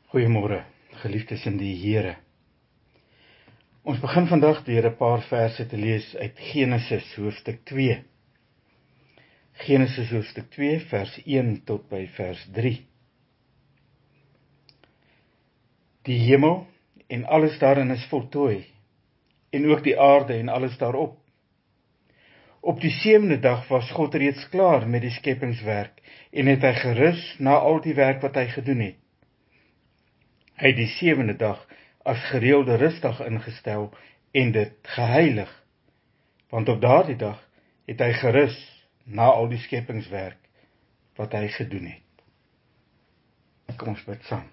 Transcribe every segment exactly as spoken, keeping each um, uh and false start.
Goeiemôre, geliefdes in die Here. Ons begin vandag deur 'n paar verse te lees uit Genesis hoofstuk twee. Genesis hoofstuk twee, vers een tot by vers drie. Die hemel en alles daarin is voltooi, en ook die aarde en alles daarop. Op die sewende dag was God reeds klaar met die skepingswerk, en het hy gerus na al die werk wat hy gedoen het. Hy het die sewende dag as gereelde rustdag ingestel en dit geheilig, want op daardie dag het hy gerus na al die skepingswerk wat hy gedoen het. Kom ons bid saam.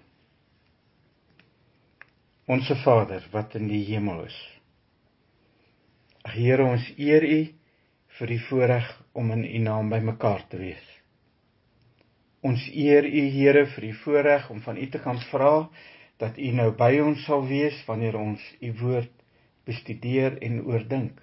Onse Vader wat in die hemel is. Ag Here, ons eer U vir die voorreg om in U naam by mekaar te wees. Ons eer U, Here, vir die voorreg om van U te kan vra dat U nou by ons sal wees wanneer ons U woord bestudeer en oordink.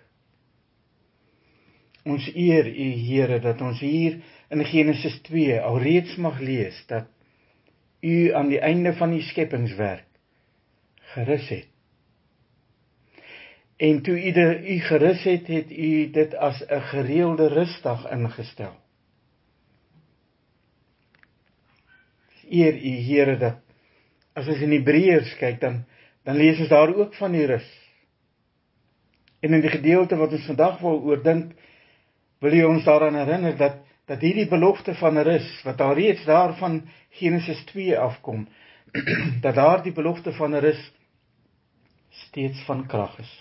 Ons eer U, Here, dat ons hier in Genesis twee alreeds mag lees dat U aan die einde van die skepingswerk gerus het. En toe U, u gerus het, het U dit as 'n gereelde rustdag ingestel. Eer U, Here, dat as ons in Hebreërs kyk, dan, dan lees ons daar ook van die rus. En in die gedeelte wat ons vandag wil oordink, wil U ons daaraan herinner dat, dat hierdie belofte van rus, wat daar reeds daar van Genesis twee afkom, dat daar die belofte van rus steeds van krag is.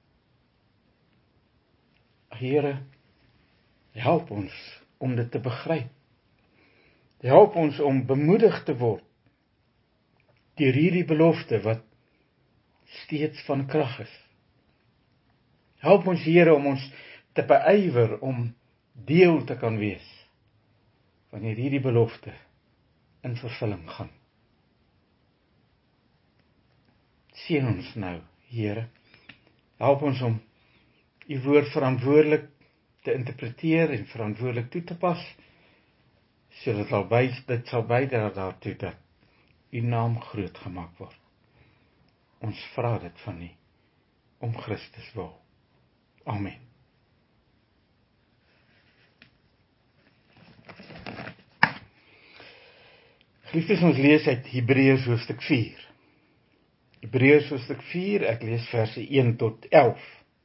Here, help ons om dit te begryp. Help ons om bemoedig te word deur hierdie belofte wat steeds van krag is. Help ons, Here, om ons te beywer om deel te kan wees wanneer hierdie belofte in vervulling gaan. Seën ons nou, Here. Help ons om U woord verantwoordelik te interpreteer en verantwoordelik toe te pas, sodat al by, dit sal bydra daartoe dat U naam groot gemaak word. Ons vra dit van U, om Christus wil. Amen. Geliefdes, ons lees uit Hebreërs hoofstuk vier. Hebreërs hoofstuk vier, ek lees verse een tot elf.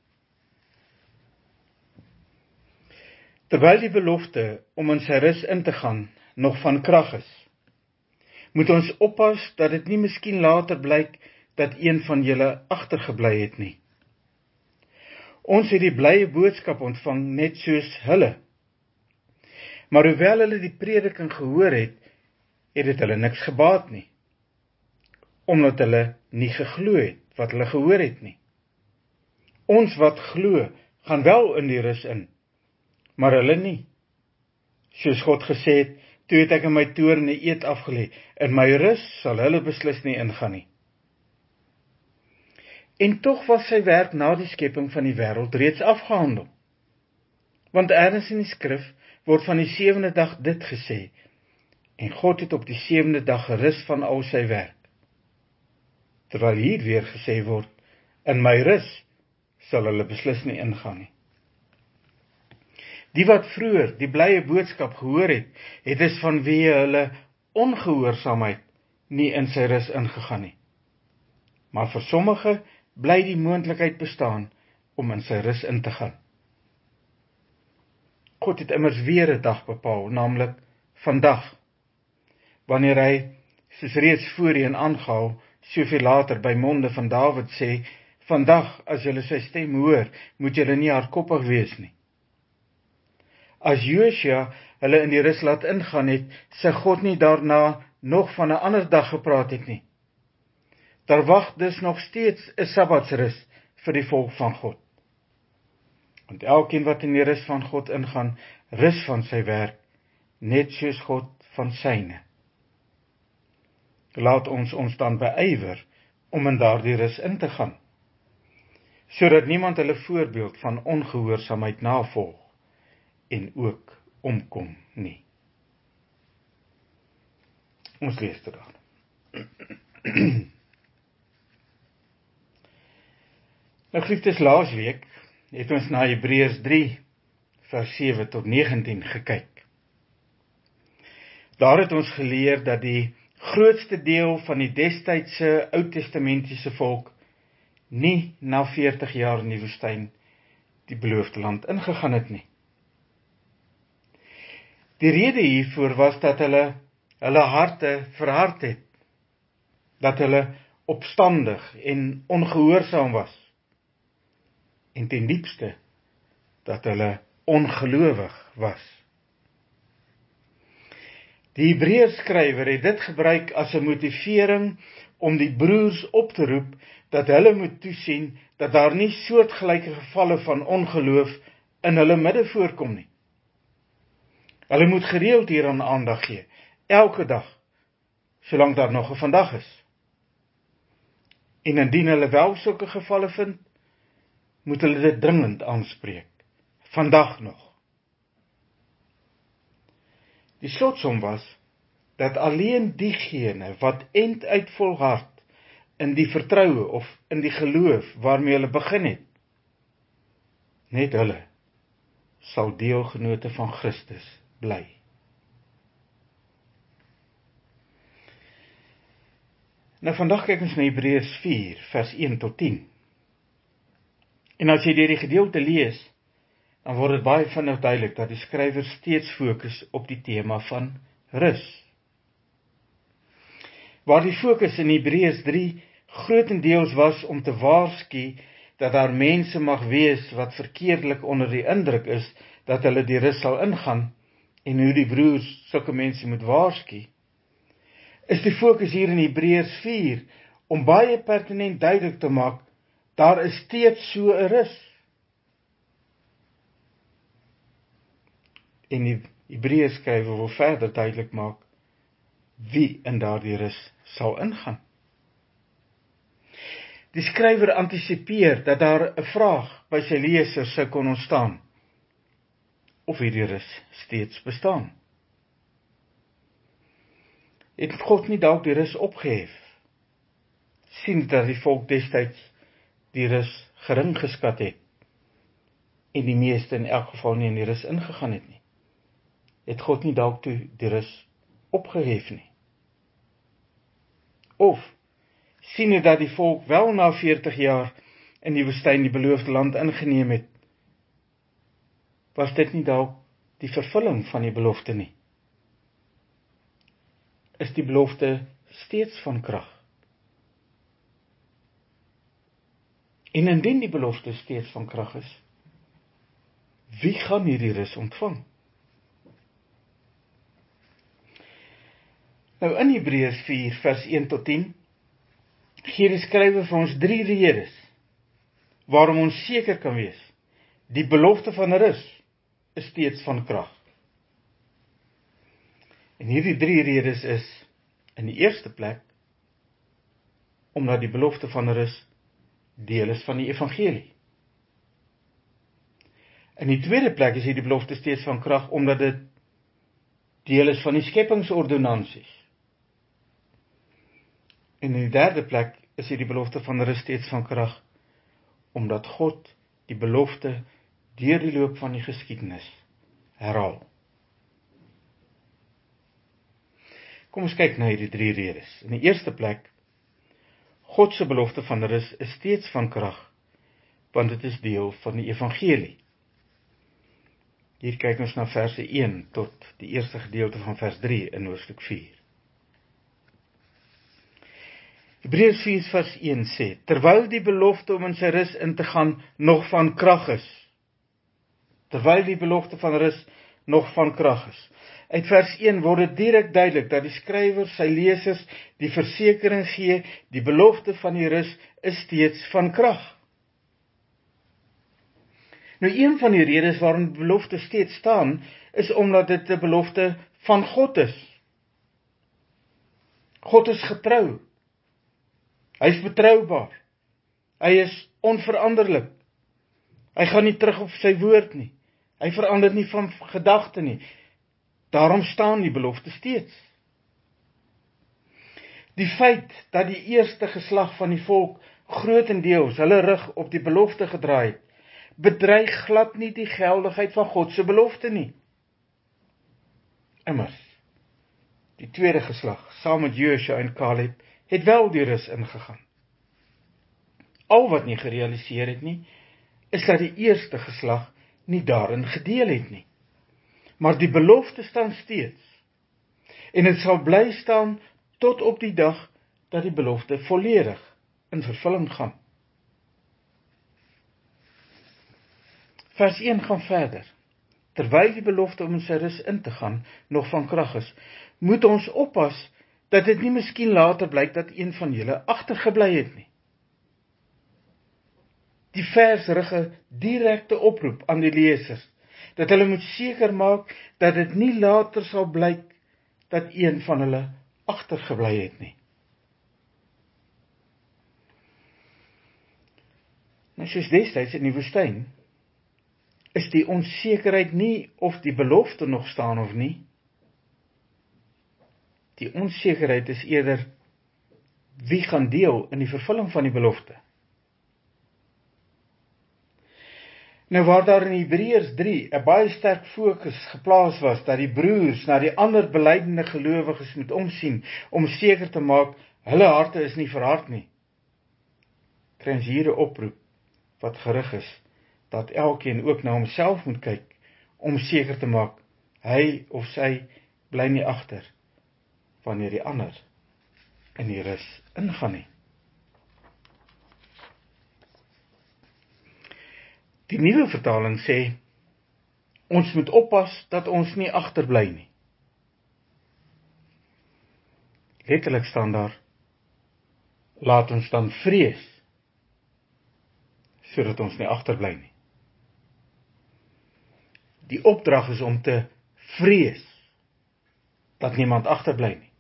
Terwyl die belofte om in sy rus in te gaan nog van krag is, moet ons oppas dat dit nie miskien later blyk dat een van julle agtergebly het nie. Ons het die blye boodskap ontvang net soos hulle. Maar hoewel hulle die prediking gehoor het, het dit hulle niks gebaat nie, omdat hulle nie geglo het wat hulle gehoor het nie. Ons wat glo, gaan wel in die rus in, maar hulle nie. Soos God gesê het, toe het ek in my toorn 'n eed afgelê, in my rus sal hulle beslis nie ingaan nie. En tog was sy werk na die skepping van die wêreld reeds afgehandel. Want ergens in die skrif word van die sewende dag dit gesê, en God het op die sewende dag gerus van al sy werk. Terwyl hier weer gesê word, in my rus sal hulle beslis nie ingaan nie. Die wat vroeër die blye boodskap gehoor het, het dus vanweë hulle ongehoorsaamheid nie in sy rus ingegaan nie. Maar vir sommige bly die moontlikheid bestaan om in sy rus in te gaan. God het immers weer 'n dag bepaal, naamlik vandag, wanneer hy, soos reeds voorheen aangehaal, soveel later by monde van Dawid sê, vandag, as julle sy stem hoor, moet julle nie hardkoppig wees nie. As Josua hulle in die rus laat ingaan het, sy God nie daarna nog van 'n ander dag gepraat het nie. Daar wag dus nog steeds 'n sabbatsrus vir die volk van God. Want elkeen wat in die rus van God ingaan, rus van sy werk, net soos God van syne. Laat ons ons dan beywer om in daardie rus in te gaan, sodat niemand hulle voorbeeld van ongehoorsaamheid navolg en ook omkom nie. Ons lees dit dan. Nou geliefdes, laasweek het ons na Hebreërs drie, vers sewe tot negentien gekyk. Daar het ons geleer dat die grootste deel van die destydse Oud-testamentiese volk nie na veertig jaar in die woestyn die beloofde land ingegaan het nie. Die rede hiervoor was dat hulle hulle harte verhard het, dat hulle opstandig en ongehoorsaam was, en ten diepste dat hulle ongelowig was. Die Hebreërskrywer het dit gebruik as 'n motivering om die broers op te roep dat hulle moet toesien dat daar nie soortgelyke gevalle van ongeloof in hulle midde voorkom nie. Hulle moet gereeld hieraan aandag gee, elke dag, solank daar nog 'n vandag is. En indien hulle wel sulke gevalle vind, moet hulle dit dringend aanspreek, vandag nog. Die slotsom was, dat alleen diegene wat enduit volhard in die vertroue of in die geloof waarmee hulle begin het, net hulle sal deelgenote van Christus bly. Nou vandag kyk ons na Hebreërs vier, vers een tot tien. En as jy deur die gedeelte lees, dan word dit baie vinnig duidelik dat die skrywer steeds fokus op die tema van rus. Waar die fokus in Hebreërs drie grootendeels was om te waarsku dat daar mense mag wees wat verkeerdelik onder die indruk is dat hulle die rus sal ingaan en hoe die broers sulke mense moet waarsku, is die fokus hier in Hebreërs vier om baie pertinent duidelik te maak, daar is steeds so 'n rus. En die Hebreërs skrywer wil verder duidelik maak wie in daardie rus sal ingaan. Die skrywer antisipeer dat daar 'n vraag by sy lesers sou kon ontstaan, of hierdie rus steeds bestaan. Het God nie dalk die rus opgehef? Sien dat die volk destyds die rus gering geskat het, en die meeste in elk geval nie in die rus ingegaan het nie. Het God nie dalk toe die rus opgehef nie? Of sien hy dat die volk wel na veertig jaar in die woestyn die beloofde land ingeneem het? Was dit nie dalk die vervulling van die belofte nie? Is die belofte steeds van krag? En indien die belofte steeds van krag is, wie gaan hierdie rus ontvang? Nou in Hebreërs vier, vers een tot tien, gee die skrywer vir ons drie redes, waarom ons seker kan wees, die belofte van rus is steeds van krag. En hierdie drie redes is, in die eerste plek, omdat die belofte van rus deel is van die evangelie. In die tweede plek is hierdie belofte steeds van krag, omdat dit deel is van die skeppingsordonnansies. En in die derde plek is hierdie belofte van rus steeds van krag, omdat God die belofte deur die loop van die geskiedenis herhaal. Kom ons kyk na hierdie drie redes. In die eerste plek, God se belofte van rus is steeds van krag, want dit is deel van die evangelie. Hier kyk ons na verse een tot die eerste gedeelte van vers drie in hoofstuk vier. Hebreërs vier vers een sê, terwyl die belofte om in sy rus in te gaan nog van krag is, terwyl die belofte van rus nog van krag is. Uit vers een word dit direk duidelik dat die skrywer sy lesers die versekering gee, die belofte van die rus is steeds van krag. Nou een van die redes waarom die belofte steeds staan, is omdat dit 'n belofte van God is. God is getrou. Hy is betroubaar. Hy is onveranderlik. Hy gaan nie terug op sy woord nie. Hy verander nie van gedagte nie. Daarom staan die belofte steeds. Die feit dat die eerste geslag van die volk grootendeels hulle rug op die belofte gedraai het, bedreig glad nie die geldigheid van God se belofte nie. Immers, die tweede geslag, saam met Josua en Caleb, het wel die rus ingegaan. Al wat nie gerealiseer het nie, is dat die eerste geslag nie daarin gedeel het nie. Maar die belofte staan steeds, en het sal bly staan tot op die dag dat die belofte volledig in vervulling gaan. Vers een gaan verder. Terwyl die belofte om in sy rus in te gaan nog van krag is, moet ons oppas dat dit nie miskien later blyk dat een van julle agtergebly het nie. Die vers rig 'n direkte oproep aan die lesers, dat hulle moet seker maak dat dit nie later sal blyk dat een van hulle agtergebly het nie. Nou, soos destyds in die woestyn, is die onsekerheid nie of die belofte nog staan of nie. Die onsekerheid is eerder wie gaan deel in die vervulling van die belofte. Nou, waar daar in Hebreërs drie 'n baie sterk fokus geplaas was dat die broers na die ander belydende gelowiges moet omsien om seker te maak hulle harte is nie verhard nie, kry ons hier 'n oproep wat gerig is dat elkeen ook na homself moet kyk om seker te maak hy of sy bly nie agter wanneer die ander in die rus ingaan nie. Die nuwe vertaling sê, ons moet oppas dat ons nie agterbly nie. Letterlik staan daar, laat ons dan vrees, sodat ons nie agterbly nie. Die opdrag is om te vrees, dat niemand agterbly nie.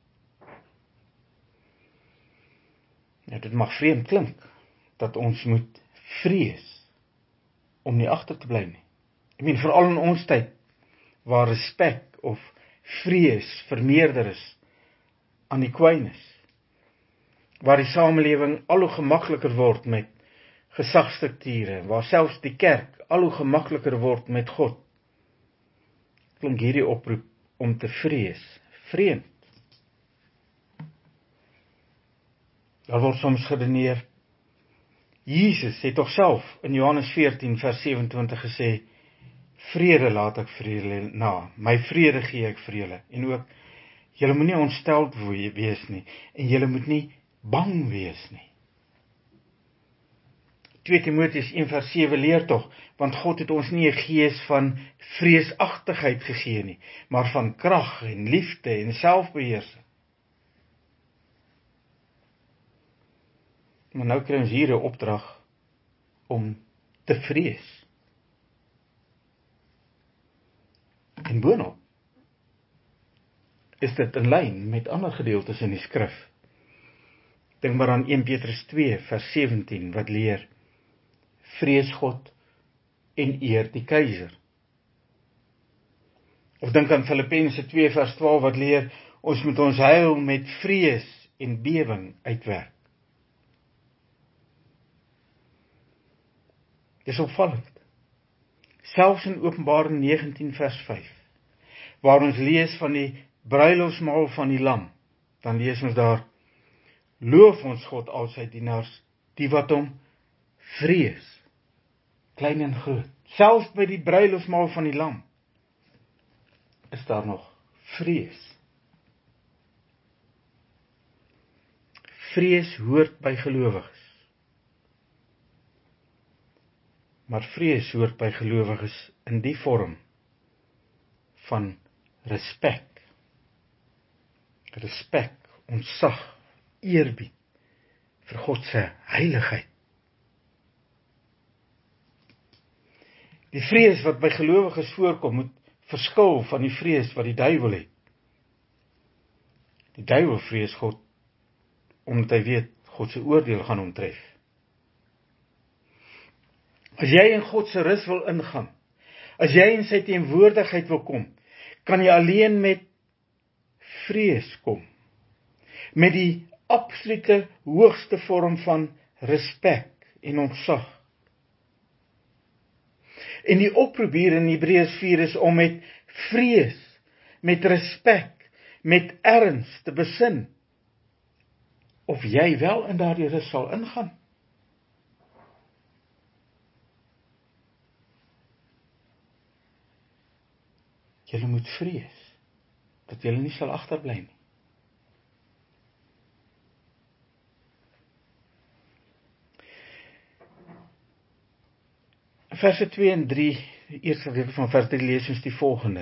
Nou, dit mag vreemd klink, dat ons moet vrees, om nie agter te bly nie. Ek meen, veral in ons tyd, waar respek of vrees vermeerder is aan die kwynnis, waar die samelewing al hoe gemakliker word met gesagsstrukture, waar selfs die kerk al hoe gemakliker word met God, klink hierdie oproep om te vrees vreemd. Daar word soms geredeneer, Jesus het tog self in Johannes veertien vers sewenentwintig gesê, vrede laat ek vir julle na, my vrede gee ek vir julle, en ook, julle moet nie ontsteld wees nie, en julle moet nie bang wees nie. twee Timoteus een vers sewe leer tog, want God het ons nie 'n gees van vreesagtigheid gegee nie, maar van krag en liefde en selfbeheersing. Maar nou kry ons hier 'n opdrag om te vrees. En boonop is dit in lyn met ander gedeeltes in die skrif. Dink maar aan een Petrus twee vers sewentien wat leer, vrees God en eer die keiser. Of dink aan Filippense twee vers twaalf wat leer, ons moet ons heil met vrees en bewing uitwerk. Dis opvallend. Selfs in Openbaring negentien vers vyf, waar ons lees van die bruilofsmaal van die lam, dan lees ons daar, loof ons God al sy dienaars, die wat hom vrees, klein en groot. Selfs by die bruilofsmaal van die lam, is daar nog vrees. Vrees hoort by gelowiges. Maar vrees hoort by gelowiges in die vorm van respek. Respek, ontzag, eerbied vir God se heiligheid. Die vrees wat by gelowiges voorkom, moet verskil van die vrees wat die duiwel het. Die duiwel vrees God, omdat hy weet, God se oordeel gaan hom tref. As jy in God se rus wil ingaan, as jy in sy teenwoordigheid wil kom, kan jy alleen met vrees kom. Met die absolute hoogste vorm van respek en ontzag. En die oproep hier in Hebreërs vier is om met vrees, met respek, met erns te besin, of jy wel in daardie rus sal ingaan. Julle moet vrees, dat julle nie sal agterbly nie. Verse twee en drie, die eerste gedeelte van vers drie lees ons die volgende.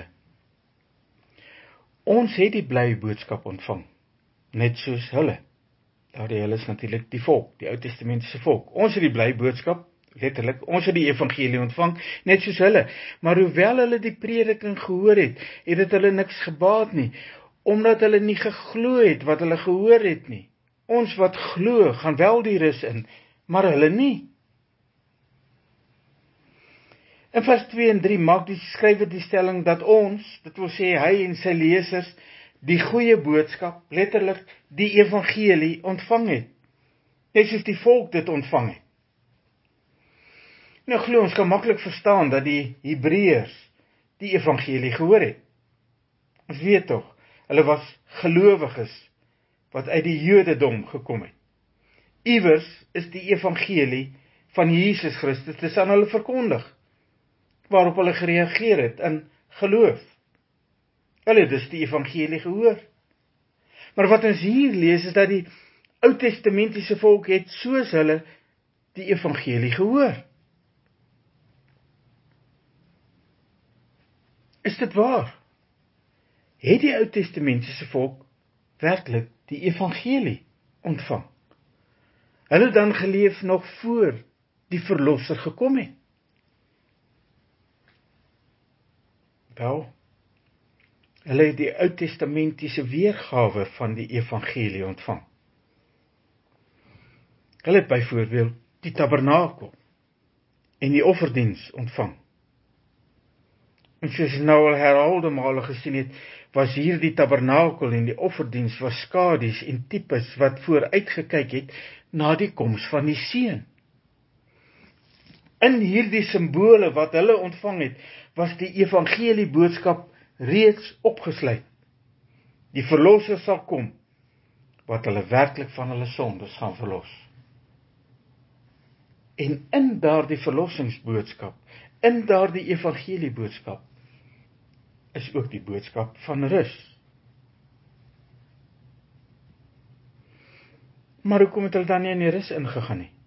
Ons het die blye boodskap ontvang, net soos hulle. Daardie hulle is natuurlik die volk, die Ou Testamentiese volk. Ons het die blye boodskap, letterlik, ons het die evangelie ontvang, net soos hulle. Maar hoewel hulle die prediking gehoor het, het dit hulle niks gebaat nie, omdat hulle nie geglo het wat hulle gehoor het nie. Ons wat glo, gaan wel die rus in, maar hulle nie. In vers twee en drie maak die skrywer die stelling dat ons, dit wil sê hy en sy lesers, die goeie boodskap, letterlik die evangelie ontvang het. Net soos die volk dit ontvang het. Nou glo ons kan maklik verstaan dat die Hebreërs die evangelie gehoor het. Ons weet tog, hulle was gelowiges wat uit die Jodendom gekom het. Iewers is die evangelie van Jesus Christus dis aan hulle verkondig, waarop hulle gereageer het in geloof. Hulle het dus die evangelie gehoor. Maar wat ons hier lees is dat die Ou Testamentiese volk het soos hulle die evangelie gehoor. Is dit waar? Het die Ou Testamentiese volk werklik die evangelie ontvang? Hulle dan geleef nog voor die verlosser gekom het? Wel, hulle het die Ou Testamentiese weergawe van die evangelie ontvang. Hulle het byvoorbeeld die tabernakel en die offerdiens ontvang. En soos nou al herhaalde male gesien het, was hier die tabernakel en die offerdiens was skadies en tipes wat vooruitgekyk het na die koms van die Seun. In hierdie simbole wat hulle ontvang het, was die evangelie boodskap reeds opgesluit. Die verlosser sal kom, wat hulle werklik van hulle sondes gaan verlos. En in daardie verlossingsboodskap, in daardie evangelie boodskap, is ook die boodskap van rus. Maar hoekom het hulle dan nie in die rus ingegaan nie?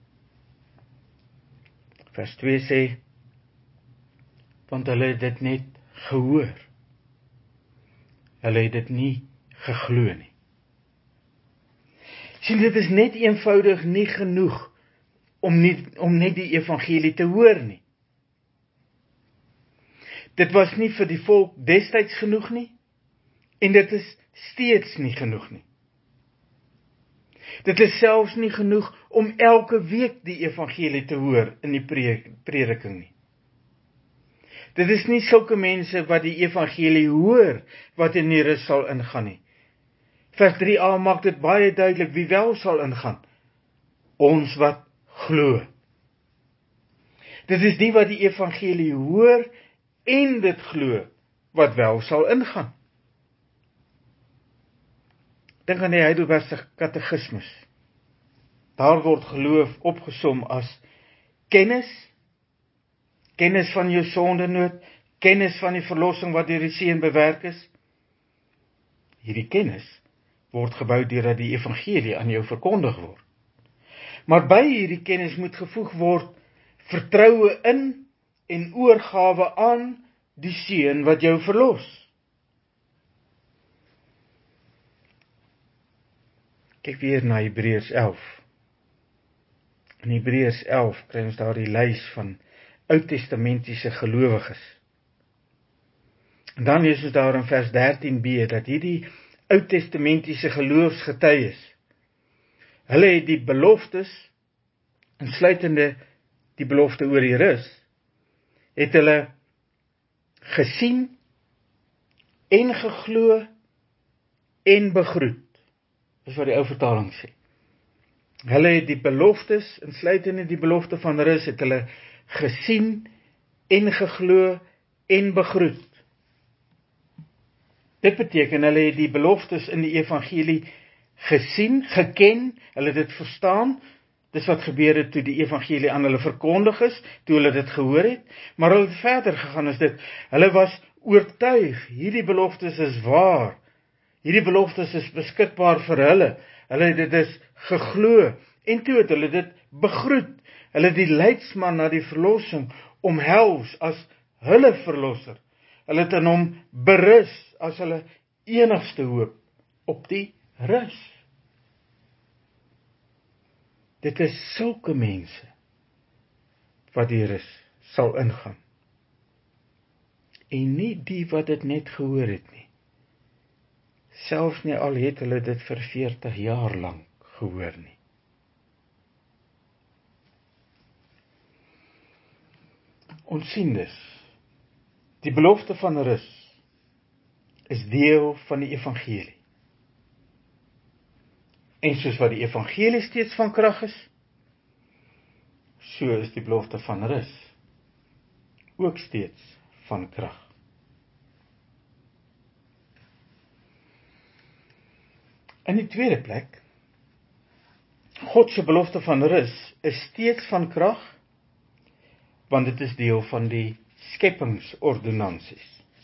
Vers twee sê, want hulle het dit net gehoor. Hulle het dit nie geglo nie. Sien, dit is net eenvoudig nie genoeg om, nie, om net die evangelie te hoor nie. Dit was nie vir die volk destyds genoeg nie, en dit is steeds nie genoeg nie. Dit is selfs nie genoeg om elke week die evangelie te hoor in die prediking nie. Dit is nie sulke mense wat die evangelie hoor, wat in die rus sal ingaan nie. Vers drie a maak dit baie duidelik wie wel sal ingaan. Ons wat glo. Dit is die wat die evangelie hoor en dit glo, wat wel sal ingaan. Dink aan die Heidelbergse katekismus. Daar word geloof opgesom as kennis, kennis van jou sondenood, kennis van die verlossing wat deur die Seun bewerk is. Hierdie kennis word gebou deurdat die evangelie aan jou verkondig word. Maar by hierdie kennis moet gevoeg word vertroue in en oorgawe aan die Seun wat jou verlos. Kyk weer na Hebreërs elf. In Hebreërs elf kry ons daar die lys van Oud-testamentiese gelowiges. En dan lees ons daar in vers dertien b, dat hierdie Oud-testamentiese geloofsgetuies, hulle het die beloftes, insluitende die belofte oor die rus, het hulle gesien en geglo en begroet. Dis wat die ou vertaling sê. Hulle het die beloftes, insluitende die belofte van rus, het hulle gesien en geglo en begroet. Dit beteken, hulle het die beloftes in die evangelie gesien, geken, hulle het dit verstaan. Dis wat gebeur het toe die evangelie aan hulle verkondig is, toe hulle dit gehoor het, maar hulle het verder gegaan as dit. Hulle was oortuig, hierdie beloftes is waar, hierdie beloftes is beskikbaar vir hulle, hulle het dit dus geglo, en toe het hulle dit begroet, hulle het die leidsman na die verlossing omhels as hulle verlosser, hulle het in hom berus as hulle enigste hoop op die rus. Dit is sulke mense wat die rus sal ingaan. En nie die wat dit net gehoor het nie. Selfs nie al het hulle dit vir veertig jaar lank gehoor nie. Ons sien dus, die belofte van rus is deel van die evangelie. En soos wat die evangelie steeds van krag is, so is die belofte van rus ook steeds van krag. In die tweede plek, God se belofte van rus is steeds van krag, want dit is deel van die skepingsordonnansies.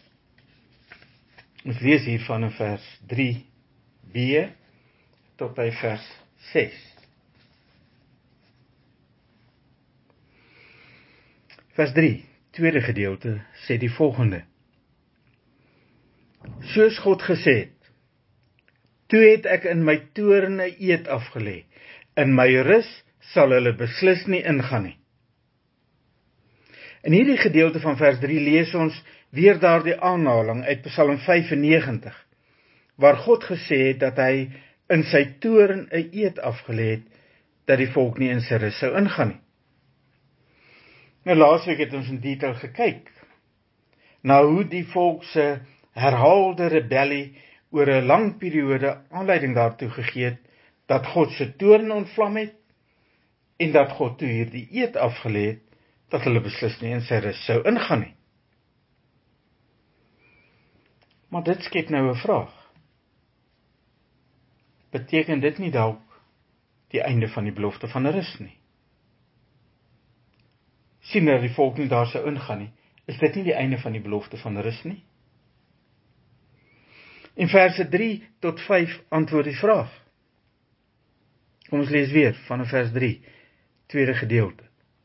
Ons lees hiervan in vers drie b tot by vers ses. Vers drie, tweede gedeelte, sê die volgende. Soos God gesê het, toe het ek in my toorn 'n eed afgelê, in my rus sal hulle beslis nie ingaan nie. In hierdie gedeelte van vers drie lees ons weer daardie aanhaling uit Psalm vyfennegentig, waar God gesê het dat hy in sy toorn 'n eed afgelê het, dat die volk nie in sy rus sou ingaan nie. Nou laasweek het ons in detail gekyk, na hoe die volk se herhaalde rebellie oor 'n lang periode aanleiding daartoe gegee het, dat God se toorn ontvlam het, en dat God toe hierdie eed afgelê het, dat hulle beslis nie in sy rus sou ingaan nie. Maar dit skep nou 'n vraag. Beteken dit nie dalk die einde van die belofte van rus nie? Sien dat die volk nie daar sou ingaan nie, is dit nie die einde van die belofte van rus nie? In verse drie tot vyf antwoord die vraag. Kom ons lees weer van vers drie, tweede gedeelte.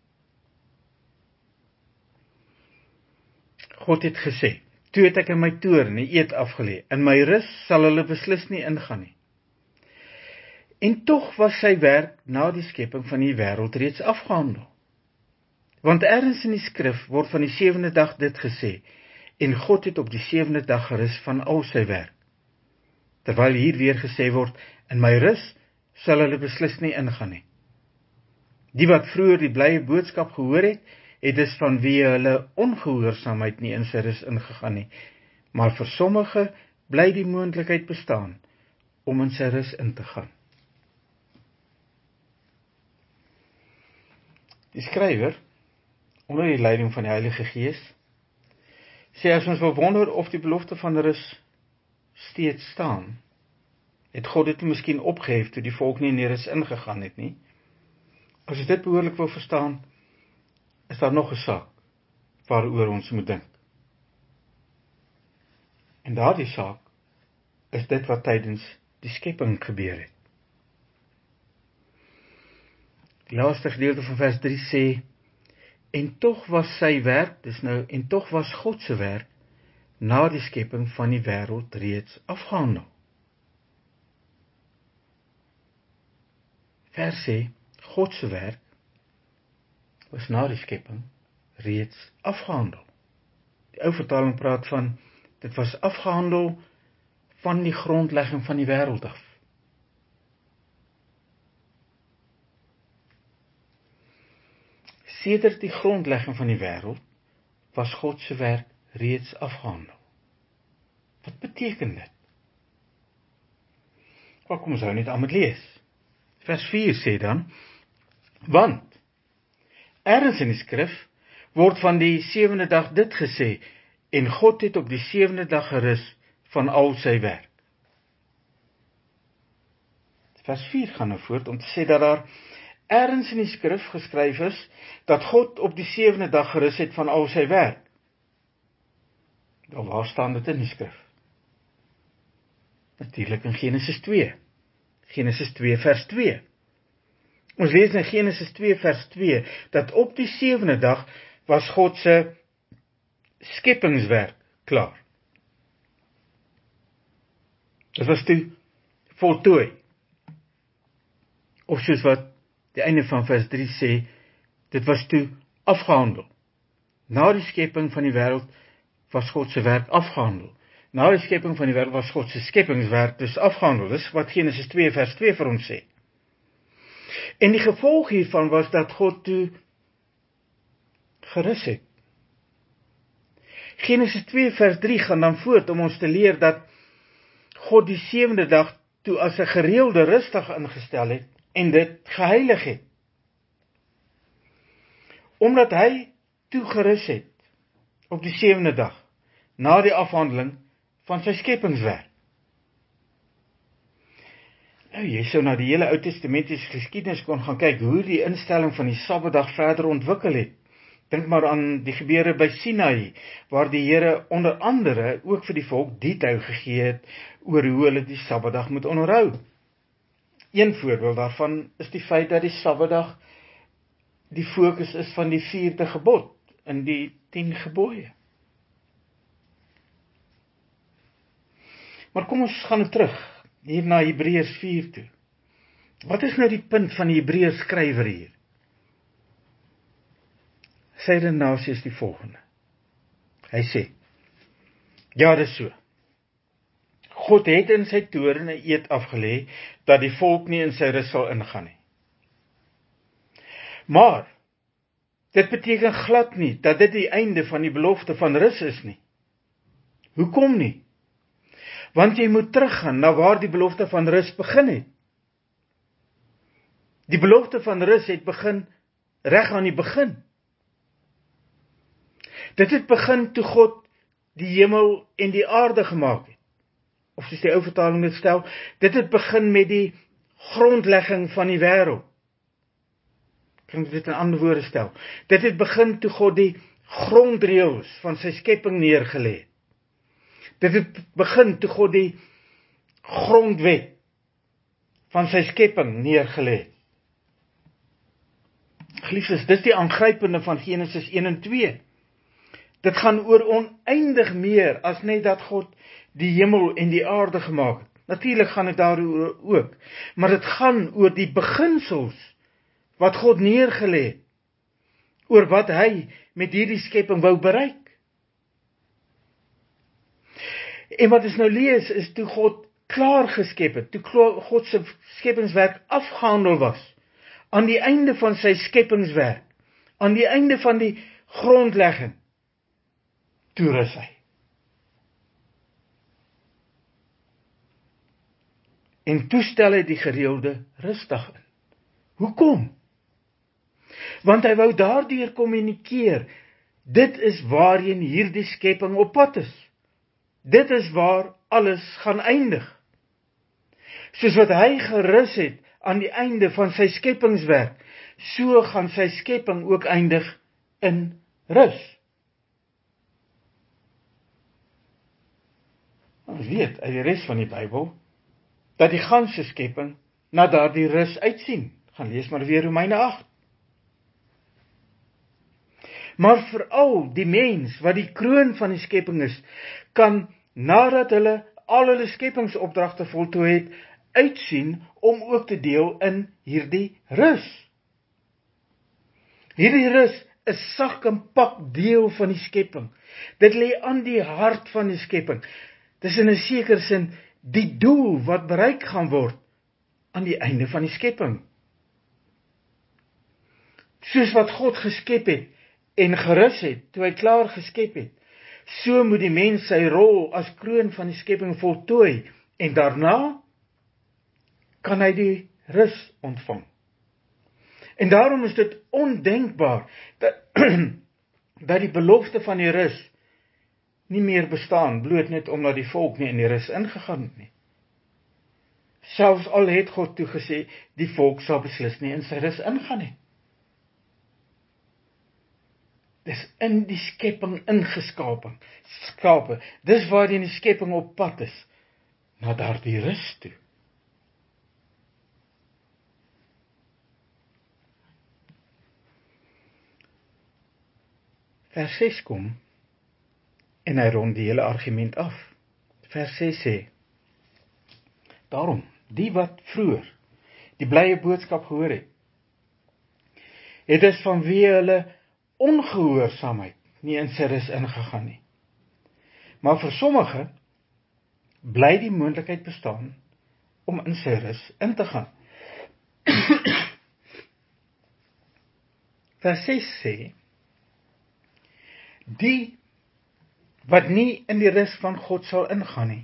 God het gesê, toe het ek in my toorn 'n eed afgelê, in my rus sal hulle beslis nie ingaan nie. En tog was sy werk na die skepping van die wêreld reeds afgehandel. Want ergens in die skrif word van die sewende dag dit gesê, en God het op die sewende dag gerus van al sy werk. Terwyl hier weer gesê word, in my rus sal hulle beslis nie ingaan nie. Die wat vroeër die blye boodskap gehoor het, het dus vanweë hulle ongehoorsaamheid nie in sy rus ingegaan nie, maar vir sommige bly die moontlikheid bestaan om in sy rus in te gaan. Die skrywer, onder die leiding van die Heilige Gees, sê as ons wil wonder of die belofte van rus steeds staan, het God dit miskien opgehef toe die volk nie in die rus ingegaan het nie. As ons dit behoorlik wil verstaan, is daar nog 'n saak waaroor ons moet dink. En daardie saak is dit wat tydens die skepping gebeur het. Die laaste gedeelte van vers drie sê, en tog was sy werk, dis nou, en tog was God se werk, na die skepping van die wêreld reeds afgehandel. Vers sê, God se werk was na die skepping reeds afgehandel. Die ou vertaling praat van, dit was afgehandel van die grondlegging van die wêreld af. Sedert die grondlegging van die wêreld, was God se werk reeds afgehandel. Wat beteken dit? Maar kom ons hou net aan met lees. Vers vier sê dan, want, ergens in die skrif, word van die sewende dag dit gesê, en God het op die sewende dag gerus van al sy werk. Vers vier gaan nou voort om te sê dat daar ergens in die skrif geskryf is, dat God op die sewende dag gerus het van al sy werk. Nou, waar staan dit in die skrif? Natuurlik in Genesis twee. Genesis twee vers twee. Ons lees in Genesis twee vers twee, dat op die sewende dag was God se skepingswerk klaar. Dit was toe voltooi. Of soos wat die einde van vers drie sê, dit was toe afgehandel. Na die skepping van die wêreld was God se werk afgehandel. Na die skepping van die wêreld was God se skepingswerk dus afgehandel. Dis wat Genesis twee vers twee vir ons sê. En die gevolg hiervan was dat God toe gerus het. Genesis twee vers drie gaan dan voort om ons te leer dat God die sewende dag toe as 'n gereelde rusdag ingestel het en dit geheilig het. Omdat hy toe gerus het op die sewende dag, na die afhandeling van sy skepingswerk. Nou, jy sou na die hele Ou Testamentiese geskiedenis kon gaan kyk hoe die instelling van die Sabbatdag verder ontwikkel het. Dink maar aan die gebeure by Sinai, waar die Here onder andere ook vir die volk detail gegee het oor hoe hulle die Sabbatdag moet onderhou. Een voorbeeld daarvan is die feit dat die Sabbatdag die fokus is van die vierde gebod in die tien gebooie. Maar kom ons gaan nou terug, hier na Hebreërs vier toe. Wat is nou die punt van die Hebreërs skrywer hier? Sy redenasie is die volgende. Hy sê, ja, dis so. God het in sy toorn 'n eed afgelê, dat die volk nie in sy rus sal ingaan nie. Maar, dit beteken glad nie, dat dit die einde van die belofte van rus is nie. Hoekom nie? Want jy moet teruggaan na waar die belofte van rus begin het. Die belofte van rus het begin reg aan die begin. Dit het begin toe God die hemel en die aarde gemaak het. Of soos die ou vertaling dit stel, dit het begin met die grondlegging van die wêreld. Kan ek dit in ander woorde stel? Dit het begin toe God die grondreëls van sy skepping neergelê het. Dit het begin toe God die grondwet van sy skepping neergelê het. Geliefdes, dis die aangrypende van Genesis een en twee. Dit gaan oor oneindig meer as net dat God die hemel en die aarde gemaak het. Natuurlik gaan dit daaroor ook, maar dit gaan oor die beginsels wat God neergelê het, oor wat hy met hierdie skepping wou bereik. En wat ons nou lees is toe God klaar geskep het, toe God se skepingswerk afgehandel was, aan die einde van sy skepingswerk, aan die einde van die grondlegging, toe rus hy. En toe stel hy die gereelde rusdag in. Hoekom? Want hy wou daardeur kommunikeer, dit is waarheen hierdie skepping op pad is. Dit is waar alles gaan eindig. Soos wat hy gerus het aan die einde van sy skepingswerk, so gaan sy skepping ook eindig in rus. Ons weet uit die res van die Bybel, dat die ganse skepping na daardie rus uitsien. Gaan lees maar weer Romeine agt. Maar veral die mens, wat die kroon van die skepping is, kan nadat hulle al hulle skeppingsopdragte voltooi het, uitsien om ook te deel in hierdie rus. Hierdie rus is sak en pak deel van die skepping. Dit lê aan die hart van die skepping. Dis in 'n sekere sin die doel wat bereik gaan word aan die einde van die skepping. Soos wat God geskep het en gerus het, toe hy klaar geskep het, so moet die mens sy rol as kroon van die skepping voltooi, en daarna kan hy die rus ontvang. En daarom is dit ondenkbaar dat, dat die belofte van die rus nie meer bestaan, bloot net omdat die volk nie in die rus ingegaan het nie. Selfs al het God toegesê, die volk sal beslis nie in sy rus ingaan nie. Dis in die skepping ingeskapen, skape. Dis waar die skepping op pad is, na daardie rus toe. Vers ses kom, en hy rond die hele argument af. Vers ses sê, daarom, die wat vroeër die blye boodskap gehoor het, het is vanweë hulle ongehoorsaamheid nie in sy rus ingegaan nie. Maar vir sommige bly die moontlikheid bestaan om in sy rus in te gaan. Vers ses sê, die wat nie in die rus van God sal ingaan nie,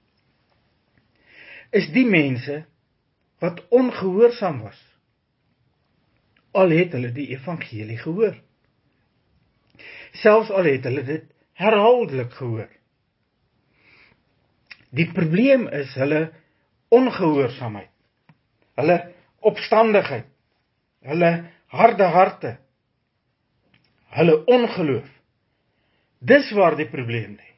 is die mense wat ongehoorsaam was, al het hulle die evangelie gehoor. Selfs al het hulle dit herhaaldelik gehoor. Die probleem is hulle ongehoorsaamheid, hulle opstandigheid, hulle harde harte, hulle ongeloof. Dis waar die probleem lê.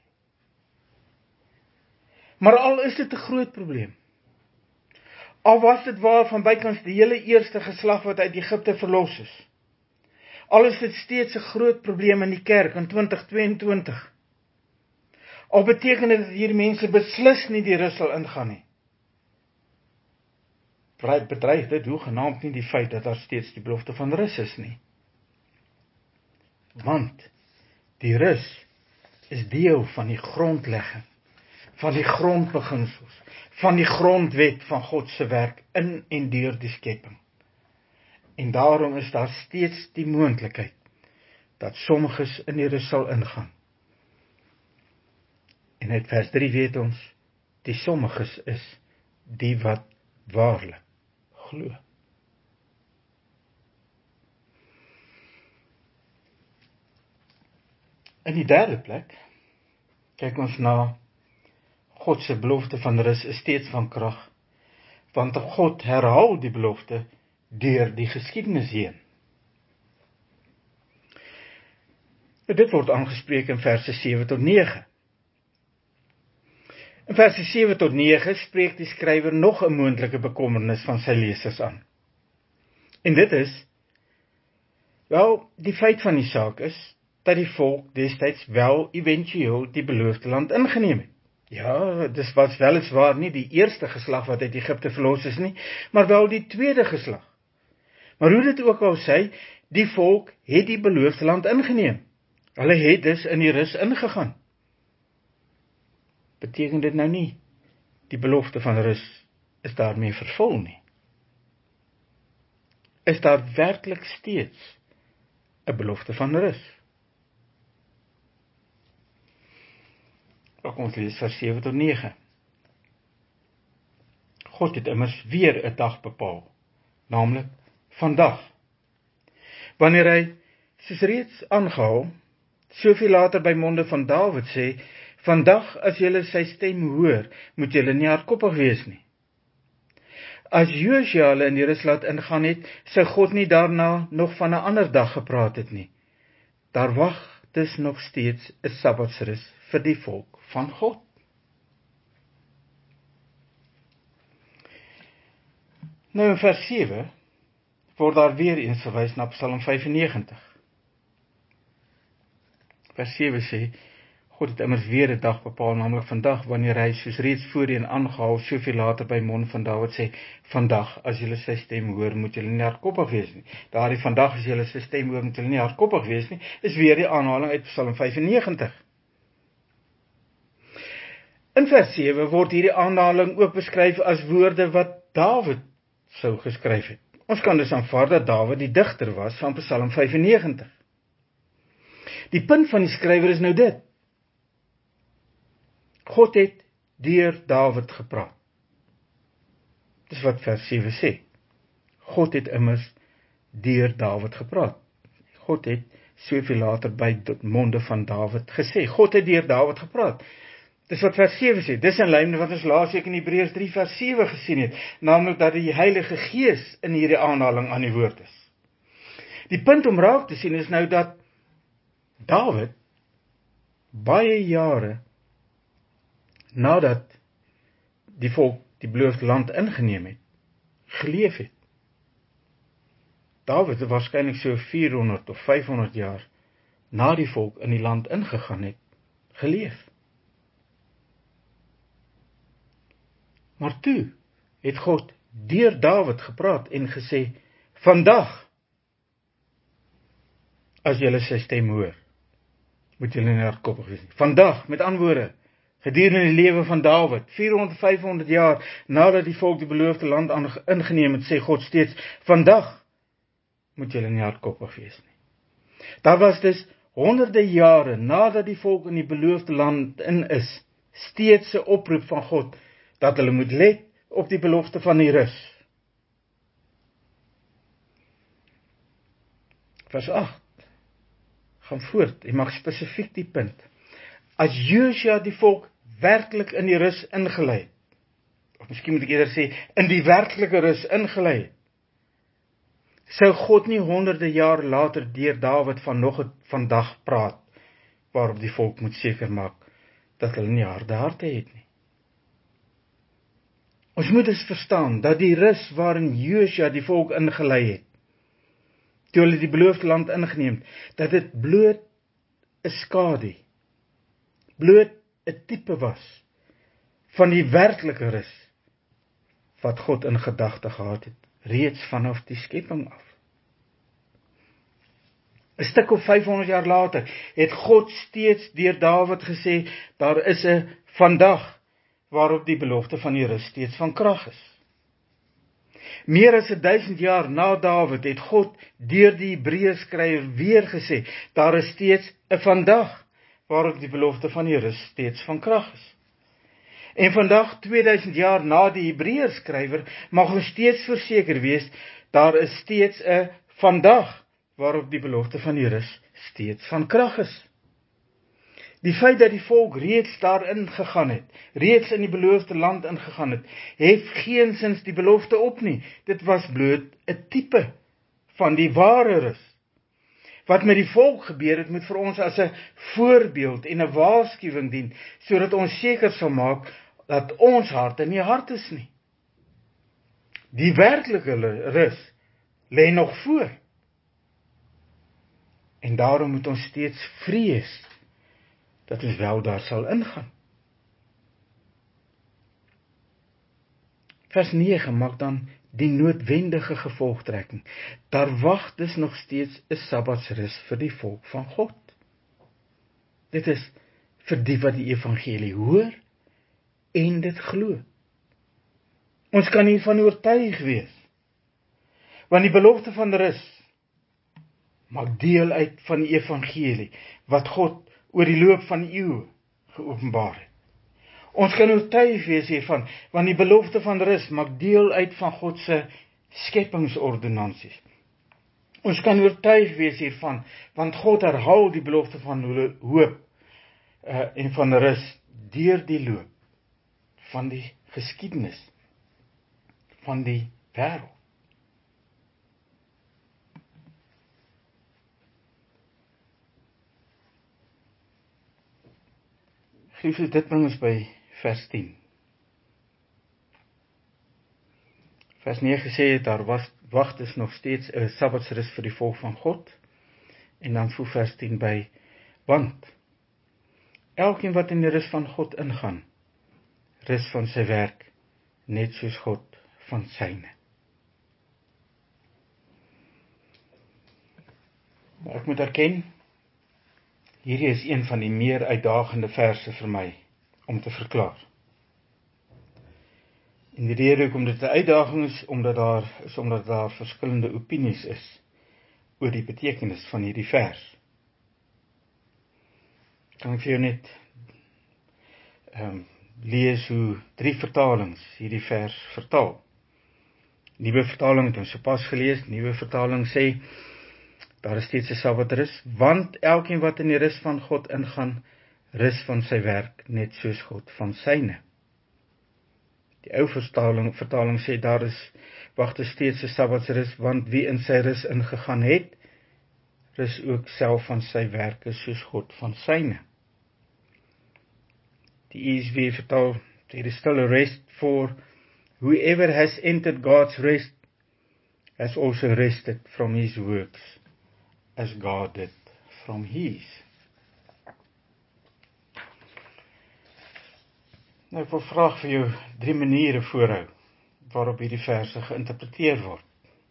Maar al is dit 'n groot probleem, al was dit waar van bykans die hele eerste geslag wat uit Egipte verlos is, al is dit steeds 'n groot probleem in die kerk in twintig tweeëntwintig, al beteken dit dat hierdie mense beslis nie die rus sal ingaan nie, bedreig dit hoegenaamd nie die feit dat daar steeds die belofte van rus is nie. Want die rus is deel van die grondlegging, van die grondbeginsels, van die grondwet van God se werk in en deur die skepping. En daarom is daar steeds die moontlikheid dat sommiges in die rus sal ingaan. En uit vers drie weet ons, die sommiges is die wat waarlik glo. In die derde plek, kyk ons na God se belofte van rus is steeds van krag, want God herhaal die belofte deur die geskiedenis heen. Dit word aangespreek in verse sewe tot nege. In verse sewe tot nege spreek die skrywer nog 'n moontlike bekommernis van sy lesers aan. En dit is, wel, die feit van die saak is, dat die volk destyds wel eventueel die beloofde land ingeneem het. Ja, dis was weliswaar nie die eerste geslag wat uit Egipte verlos is nie, maar wel die tweede geslag. Maar hoe dit ook al sê, die volk het die beloofde land ingeneem. Hulle het dus in die rus ingegaan. Beteken dit nou nie, die belofte van rus is daarmee vervul nie? Is daar werklik steeds 'n belofte van rus? Kom ons lees vers sewe tot nege. God het immers weer 'n dag bepaal, naamlik vandag. Wanneer hy, soos reeds aangehaal, soveel later by monde van Dawid sê, vandag as julle sy stem hoor, moet julle nie hardkoppig wees nie. As Josua hulle in die rus laat ingaan het, sou God nie daarna nog van 'n ander dag gepraat het nie. Daar wag dus nog steeds 'n Sabbatsrus vir die volk van God. Nou in vers sewe word daar weer eens verwys na Psalm vyfennegentig. Vers sewe sê, God het immers weer 'n dag bepaal, naamlik vandag, wanneer hy soos reeds voorheen aangehaal, soveel later by mond van Dawid sê, vandag as julle sy stem hoor, moet julle nie hardkoppig wees nie. Daardie vandag as julle sy stem hoor, moet julle nie hardkoppig wees nie, is weer die aanhaling uit Psalm vyfennegentig. In vers sewe word hierdie aanhaling ook beskryf as woorde wat Dawid sou geskryf het. Ons kan dus aanvaar dat Dawid die digter was van Psalm vyfennegentig. Die punt van die skrywer is nou dit. God het deur Dawid gepraat. Dis wat vers sewe sê. God het immers deur Dawid gepraat. God het soveel later by die monde van Dawid gesê. God het deur Dawid gepraat. Dis wat vers sewe sê. Dis in lyn met wat ons laas week in Hebreërs drie vers sewe gesien het, naamlik dat die Heilige Gees in hierdie aanhaling aan die woord is. Die punt om raak te sien is nou dat Dawid baie jare nadat die volk die beloofde land ingeneem het, geleef het. Dawid het waarskynlik so vierhonderd of vyfhonderd jaar na die volk in die land ingegaan het, geleef. Maar toe het God deur Dawid gepraat en gesê, vandag, as julle sy stem hoor, moet julle nie hardkoppig wees nie. Vandag, met ander woorde, gedurende die lewe van Dawid, vierhonderd, vyfhonderd jaar nadat die volk die beloofde land ingeneem het, sê God steeds, vandag moet julle nie hardkoppig wees nie. Daar was dus honderde jare nadat die volk in die beloofde land in is, steeds 'n oproep van God, dat hulle moet let op die belofte van die rus. Vers agt, gaan voort, en maak spesifiek die punt. As Josua die volk werklik in die rus ingelei het, of miskien moet ek eerder sê, in die werklike rus ingelei het, sou God nie honderde jaar later deur Dawid van nog 'n vandag praat, waarop die volk moet seker maak, dat hulle nie harde harte het nie. Ons moet dus verstaan, dat die rus waarin Josua die volk ingelei het, toe hulle die beloofde land ingeneem het, dat dit bloot 'n skadu, bloot 'n tipe was, van die werklike rus, wat God in gedagte gehad het, reeds vanaf die skepping af. 'n Stuk of vyfhonderd jaar later, het God steeds deur Dawid gesê, daar is 'n vandag, waarop die belofte van die rus steeds van krag is. Meer as duisend jaar na Dawid het God deur die Hebreërs skrywer weer gesê, daar is steeds 'n vandag, waarop die belofte van die rus steeds van krag is. En vandag, tweeduisend jaar na die Hebreërs skrywer, mag ons steeds verseker wees, daar is steeds 'n vandag, waarop die belofte van die rus steeds van krag is. Die feit dat die volk reeds daarin gegaan het, reeds in die beloofde land ingegaan het, hef geensins die belofte op nie. Dit was bloot 'n tipe van die ware rus. Wat met die volk gebeur het, moet vir ons as 'n voorbeeld en 'n waarskuwing dien, sodat ons seker sal maak dat ons harte nie hard is nie. Die werklike rus lê nog voor. En daarom moet ons steeds vrees dat ons wel daar sal ingaan. Vers nege maak dan die noodwendige gevolgtrekking. Daar wag dus nog steeds 'n Sabbatsrus vir die volk van God. Dit is vir die wat die evangelie hoor en dit glo. Ons kan hiervan oortuig wees, want die belofte van rus maak deel uit van die evangelie wat God oor die loop van eeue geopenbaar het. Ons kan oortuig wees hiervan, want die belofte van rus maak deel uit van God se skepingsordonnansies. Ons kan oortuig wees hiervan, want God herhaal die belofte van hoop uh, en van rus deur die loop van die geskiedenis van die wêreld. Geliefdes, dit bring ons by vers tien. Vers nege sê, daar was, wag dus nog steeds 'n Sabbatsrus vir die volk van God, en dan voeg vers tien by, want elkeen wat in die rus van God ingaan, rus van sy werk, net soos God van syne. Maar ek moet erken, hierdie is een van die meer uitdagende verse vir my om te verklaar. En die rede hoekom dit 'n uitdaging is, omdat daar is omdat daar verskillende opinies is oor die betekenis van hierdie vers. Kan ek vir jou net um, lees hoe drie vertalings hierdie vers vertaal. Nuwe vertaling het ons sopas gelees, nuwe vertaling sê, daar is steeds 'n Sabbatrus, want elkeen wat in die rus van God ingaan, rus van sy werk, net soos God van syne. Die ou vertaling, vertaling sê, daar is, wag er steeds 'n Sabbatsrus, want wie in sy rus ingegaan het, rus ook self van sy werke, soos God van syne. Die E S V vertaal, there is still a rest for whoever has entered God's rest, has also rested from his works, as God did from his. Nou, ek wil vraag vir jou drie maniere voorhou, waarop hierdie verse geïnterpreteer word.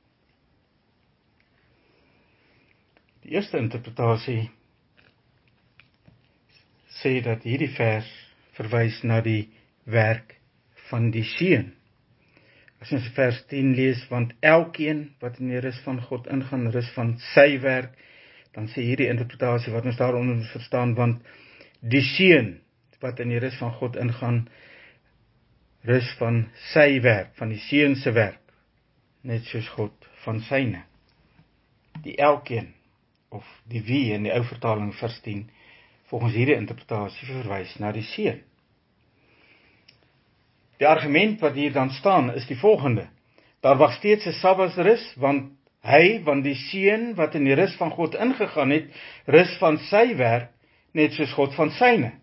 Die eerste interpretasie sê dat hierdie vers verwys na die werk van die Seun. As ons vers tien lees, want elkeen wat in die rus van God ingaan, rus van sy werk, dan sê hierdie interpretasie wat ons daaronder verstaan, want die Seun wat in die rus van God ingaan, rus van sy werk, van die Seun se werk, net soos God van syne. Die elkeen, of die wie in die ou vertaling vers tien, volgens hierdie interpretasie verwys na die Seun. Die argument wat hier dan staan is die volgende: daar was steeds 'n Sabbatsrus, want hy, want die Seun wat in die rus van God ingegaan het, rus van sy werk, net soos God van syne.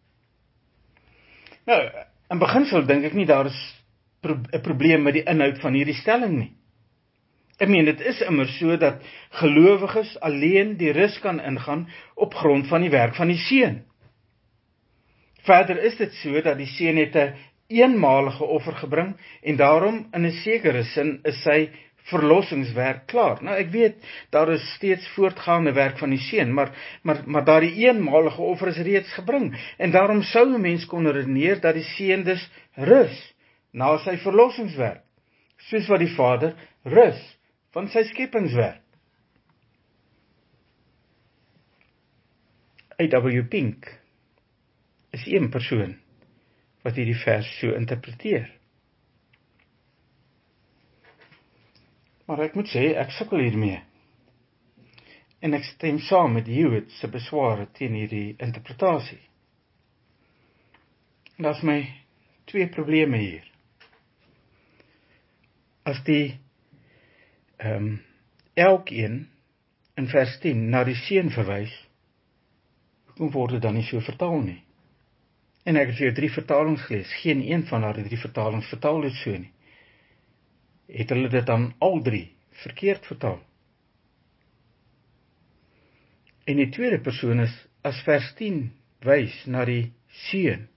Nou, in beginsel dink ek nie daar is 'n probleem met die inhoud van hierdie stelling nie. Ek meen, dit is immer so dat gelowiges alleen die rus kan ingaan op grond van die werk van die Seun. Verder is dit so dat die Seun het 'n eenmalige offer gebring en daarom in 'n sekere sin is sy verlossingswerk klaar. Nou ek weet, daar is steeds voortgaande werk van die Seun, maar, maar, maar daardie eenmalige offer is reeds gebring, en daarom sou 'n mens kon redeneer dat die Seun dus rus na sy verlossingswerk, soos wat die Vader rus van sy skepingswerk. A W Pink is een persoon wat hierdie vers so interpreteer. Maar ek moet sê, ek sukkel hiermee. En ek stem saam met Hewitt se besware teen hierdie interpretasie. En daar is my twee probleme hier. As die um, elkeen in vers tien na die Seun verwys, hoekom word dit dan nie so vertaal nie? En ek het vir jou drie vertalings gelees, geen een van daardie drie vertalings vertaal dit so nie. Het hulle dit dan al drie verkeerd vertaal? En die tweede persoon is, as vers tien wys na die Seun,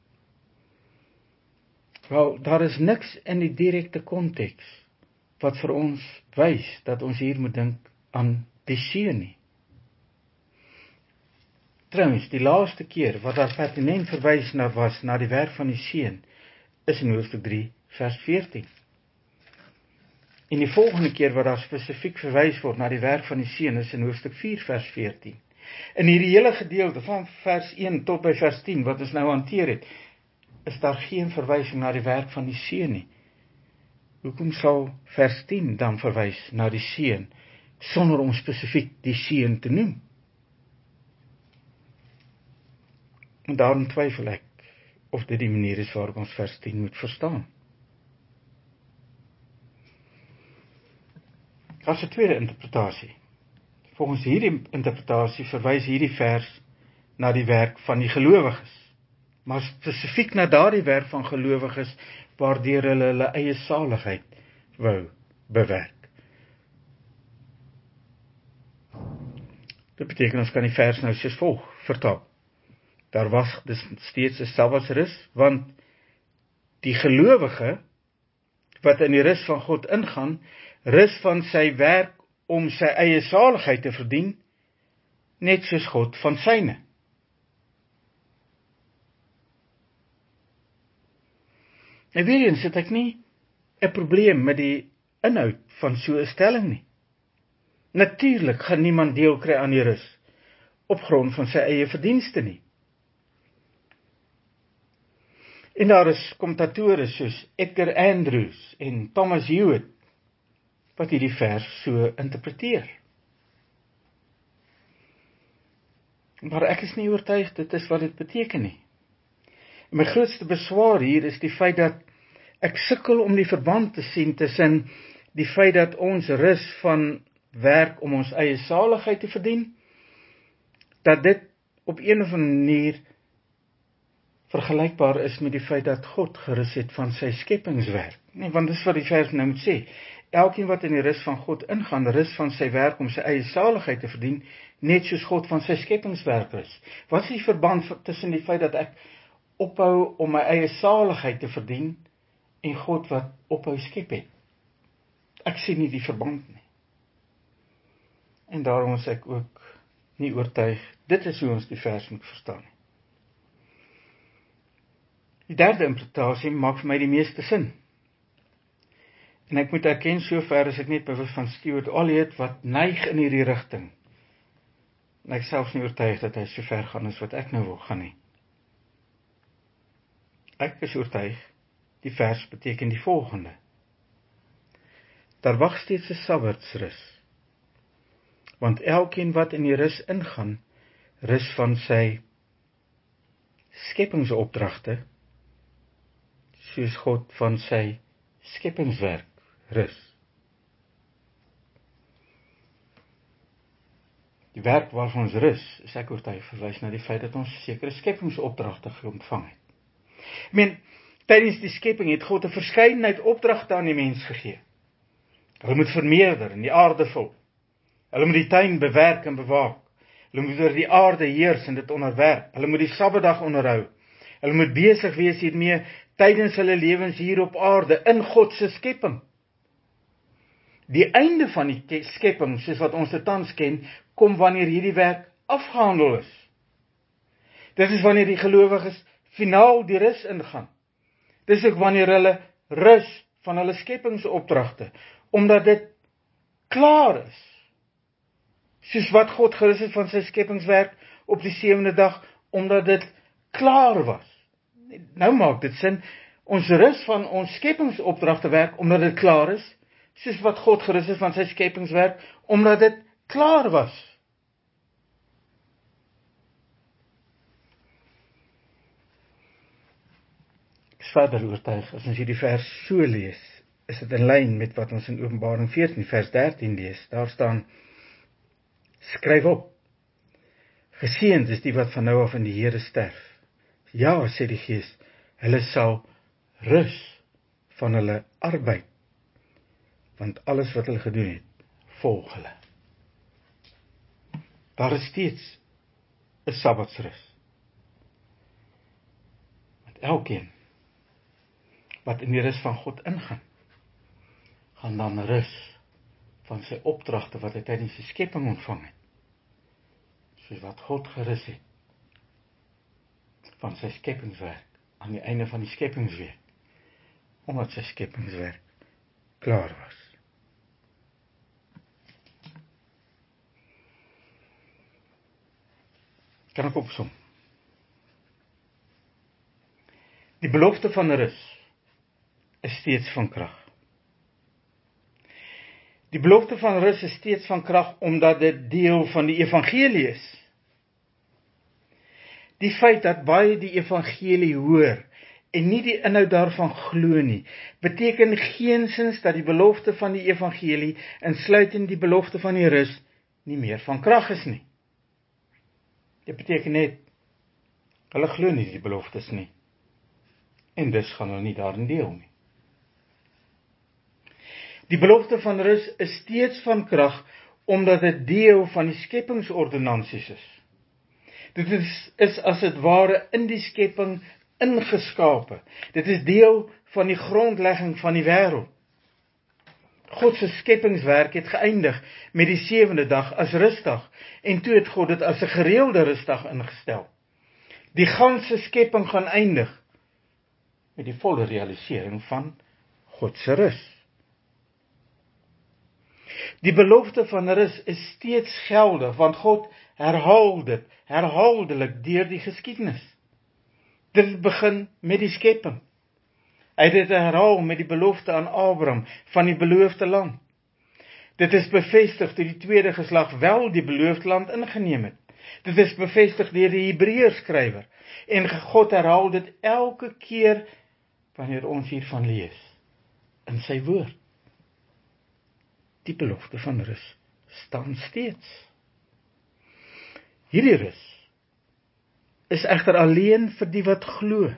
wel, daar is niks in die direkte konteks wat vir ons wys dat ons hier moet dink aan die Seun nie. Trouwens, die laaste keer wat daar pertinent verwys na was na die werk van die Seun, is in hoofstuk drie vers veertien. En die volgende keer wat daar spesifiek verwys word na die werk van die Seun is in hoofstuk vier vers veertien. In hierdie hele gedeelte van vers een tot by vers tien wat ons nou hanteer het, is daar geen verwysing na die werk van die Seun nie. Hoekom sal vers tien dan verwys na die Seun sonder om spesifiek die Seun te noem? En daarom twyfel ek of dit die manier is waarop ons vers tien moet verstaan. As 'n tweede interpretasie. Volgens hierdie interpretasie verwys hierdie vers na die werk van die gelowiges, maar spesifiek na daardie werk van gelowiges waardeur hulle hulle eie saligheid wou bewerk. Dit beteken ons kan die vers nou soos volg vertaal. Daar was dus steeds 'n Sabbatsrus, want die gelowige wat in die rus van God ingaan, rus van sy werk om sy eie saligheid te verdien, net soos God van syne. En weer eens het ek nie 'n probleem met die inhoud van so 'n stelling nie. Natuurlik gaan niemand deel kry aan die rus op grond van sy eie verdienste nie. En daar is kommentatore soos Edgar Andrews en Thomas Hewitt wat hierdie vers so interpreteer. Maar ek is nie oortuig dit is wat dit beteken nie. En my grootste beswaar hier is die feit dat ek sukkel om die verband te sien tussen die feit dat ons rus van werk om ons eie saligheid te verdien, dat dit op een of ander manier vergelykbaar is met die feit dat God gerus het van sy skepingswerk. Nee, want dis wat die vers nou moet sê. Elkeen wat in die rus van God ingaan, rus van sy werk om sy eie saligheid te verdien, net soos God van sy skepingswerk is. Wat is die verband tussen die feit dat ek ophou om my eie saligheid te verdien, en God wat ophou skep het? Ek sien nie die verband nie. En daarom is ek ook nie oortuig, dit is hoe ons die vers moet verstaan. Die derde interpretasie maak vir my die meeste sin. En ek moet erken, sover is ek net bewus van Stuart Olliott, wat neig in hierdie rigting. En ek selfs nie oortuig dat hy so ver gaan as wat ek nou wil gaan nie. Ek is oortuig, die vers beteken die volgende. Daar wag steeds 'n sabbatsrus, want elkeen wat in die rus ingaan, rus van sy skepingsopdragte, soos God van sy skepingswerk rus. Die werk waarvan ons rus, is ek oortuig verwys na die feit dat ons sekere skepingsopdragte ontvang het. Ek meen, tydens die skepping het God 'n verskeidenheid opdragte aan die mens gegee. Hulle moet vermeerder en die aarde vul. Hulle moet die tuin bewerk en bewaak. Hulle moet oor die aarde heers en dit onderwerp. Hulle moet die Sabbatdag onderhou. Hulle moet besig wees hiermee tydens hulle lewens hier op aarde, in God se skepping. Die einde van die skepping, soos wat ons dit tans ken, kom wanneer hierdie werk afgehandel is. Dit is wanneer die gelowiges finaal die rus ingaan. Dis ook wanneer hulle rus van hulle skepingsopdragte, omdat dit klaar is. Soos wat God gerus het van sy skepingswerk op die sewende dag, omdat dit klaar was. Nou maak dit sin, ons rus van ons skepingsopdragte werk, omdat dit klaar is, soos wat God gerus het van sy skepingswerk, omdat dit klaar was. Ek is verder oortuig, as ons hierdie vers so lees, is dit in lyn met wat ons in Openbaring veertien vers dertien lees. Daar staan, skryf op, geseënd is die wat van nou af in die Here sterf. Ja, sê die Gees, hulle sal rus van hulle arbeid, want alles wat hulle gedoen het, volg hulle. Daar is steeds 'n sabbatsrus. Want elkeen wat in die rus van God ingaan, gaan dan rus van sy opdragte wat hy tydens die skepping ontvang het, soos wat God gerus het van sy skepingswerk aan die einde van die skepingsweek, omdat sy skepingswerk klaar was. Kan ek opsom? Die belofte van rus is steeds van krag. Die belofte van rus is steeds van krag, omdat dit deel van die evangelie is. Die feit dat baie die evangelie hoor, en nie die inhoud daarvan glo nie, beteken geensins dat die belofte van die evangelie, insluitend die belofte van die rus, nie meer van krag is nie. Dit beteken net, hulle glo nie die beloftes nie, en dus gaan hulle nie daarin deel nie. Die belofte van rus is steeds van krag, omdat dit deel van die skepingsordonnansies is. Dit is, is as het ware in die skepping ingeskape. Dit is deel van die grondlegging van die wêreld. God se skepingswerk het geëindig met die sewende dag as rusdag, en toe het God dit as 'n gereelde rusdag ingestel. Die ganse skepping gaan eindig met die volle realisering van God se rus. Die belofte van rus is steeds geldig, want God herhaal dit, herhaaldelik deur die geskiedenis. Dit begin met die skepping. Hy het dit herhaal met die belofte aan Abraham van die beloofde land. Dit is bevestig toe die tweede geslag wel die beloofde land ingeneem het. Dit is bevestig deur die Hebreërskrywer. En God herhaal dit elke keer wanneer ons hiervan lees in sy woord. Die belofte van rus staan steeds. Hierdie rus is egter alleen vir die wat glo.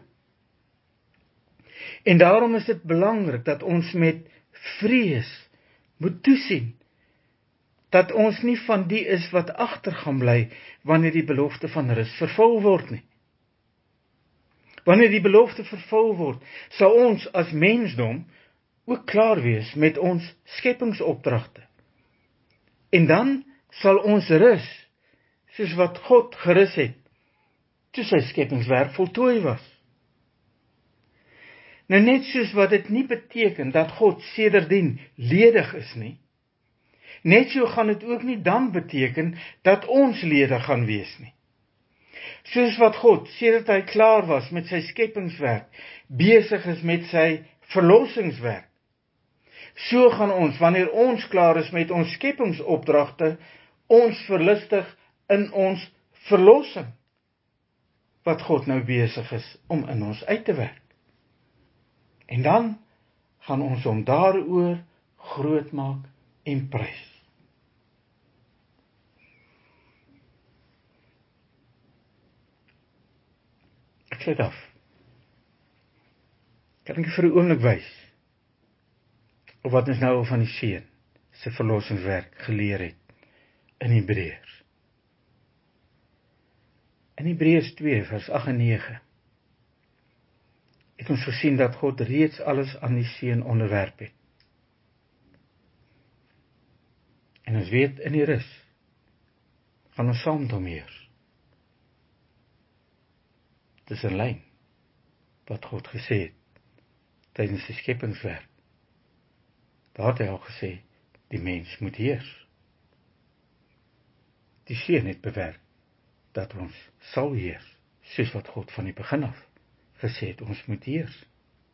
En daarom is dit belangrik dat ons met vrees moet toesien dat ons nie van die is wat agter gaan bly wanneer die belofte van rus vervul word nie. Wanneer die belofte vervul word, sal ons as mensdom ook klaar wees met ons skepingsopdragte. En dan sal ons rus, soos wat God gerus het, toe sy skepingswerk voltooi was. Nou net soos wat dit nie beteken dat God sedertdien ledig is nie, net so gaan dit ook nie dan beteken dat ons ledig gaan wees nie. Soos wat God, sedert hy klaar was met sy skepingswerk, besig is met sy verlossingswerk, so gaan ons, wanneer ons klaar is met ons skepingsopdragte, ons verlustig in ons verlossing, wat God nou besig is om in ons uit te werk. En dan gaan ons hom daaroor groot maak en prys. Ek sluit af. Kan ek vir 'n oomblik wys op wat ons nou al van die Seun se verlossingswerk geleer het in Hebreërs. In Hebreërs twee vers agt en nege het ons gesien dat God reeds alles aan die Seun onderwerp het. En ons weet in die rus gaan ons saam met hom heers. Dit is 'n lyn wat God gesê het tydens die skepingswerk. Daar het hy al gesê, die mens moet heers. Die Seun het bewerk dat ons sal heers, soos wat God van die begin af gesê het, ons moet heers.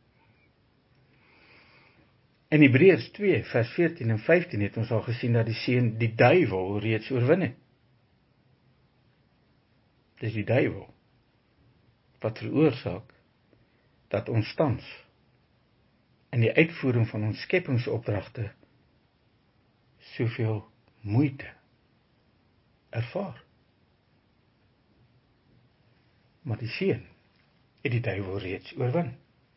In Hebreërs twee vers veertien en vyftien het ons al gesien dat die Seun die duiwel reeds oorwin het. Dis die duiwel wat veroorsaak dat ons tans in die uitvoering van ons skepingsopdragte soveel moeite ervaar. Maar die Seun het die duiwel reeds oorwin.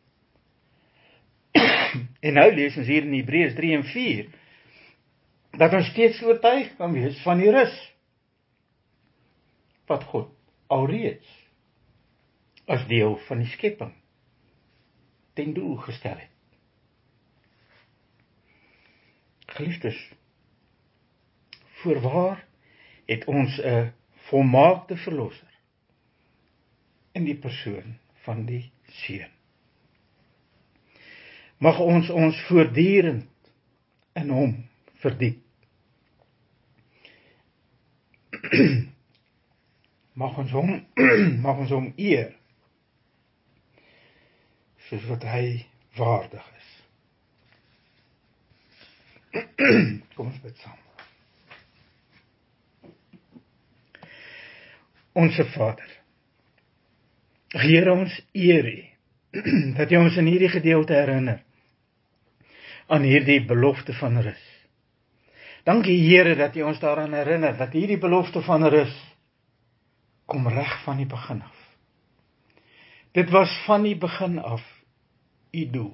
En nou lees ons hier in Hebreërs drie en vier dat ons steeds oortuig kan wees van die rus wat God alreeds as deel van die skepping ten doel gestel het. Geliefdes, voorwaar het ons 'n volmaakte verlosser in die persoon van die Seun. Mag ons ons voortdurend in hom verdiep. Mag ons hom, mag ons hom eer, soos wat hy waardig is. Kom ons bid saam. Onse Vader, Here, ons eer U, dat jy ons in hierdie gedeelte herinner aan hierdie belofte van rus. Dankie Here dat jy ons daaraan herinner, dat hierdie belofte van rus kom reg van die begin af. Dit was van die begin af U doel,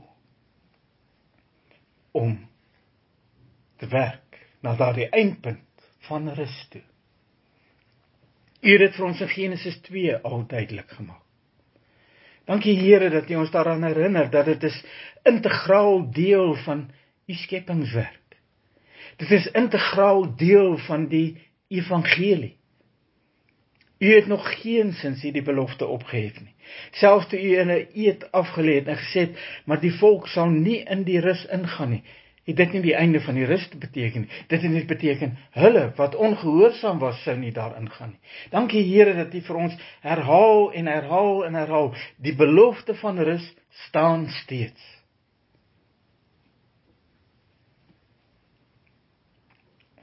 om te werk na daardie eindpunt van rus toe. U het dit vir ons in Genesis twee al duidelik gemaak. Dankie Here dat U ons daaraan herinner, dat dit is integraal deel van U skepingswerk. Dit is integraal deel van die evangelie. U het nog geensins hierdie belofte opgehef nie. Selfs toe U in 'n eed afgelê het en gesê het, maar die volk sal nie in die rus ingaan nie, het dit nie die einde van die rus te beteken nie. Dit het net beteken, hulle wat ongehoorsaam was, sou nie daar ingaan nie. Dankie Here dat U vir ons herhaal en herhaal en herhaal, die belofte van rus staan steeds.